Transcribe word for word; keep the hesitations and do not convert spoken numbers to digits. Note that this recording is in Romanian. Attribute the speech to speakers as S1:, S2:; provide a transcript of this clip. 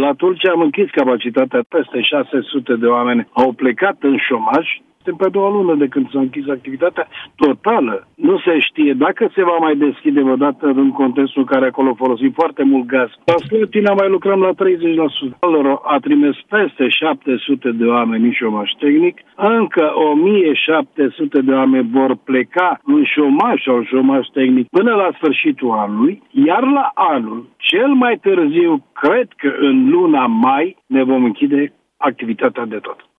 S1: La Tulcea am închis capacitatea, peste șase sute de oameni au plecat în șomaj. Suntem pe a doua lună de când s-a închis activitatea totală. Nu se știe dacă se va mai deschide odată în contextul în care acolo folosim foarte mult gaz. La Slatina mai lucrăm la treizeci la sută. Alor a trimis peste șapte sute de oameni în șomaj tehnic. Încă o mie șapte sute de oameni vor pleca în șomaj sau șomaj tehnic până la sfârșitul anului. Iar la anul, cel mai târziu, cred că în luna mai, ne vom închide activitatea de tot.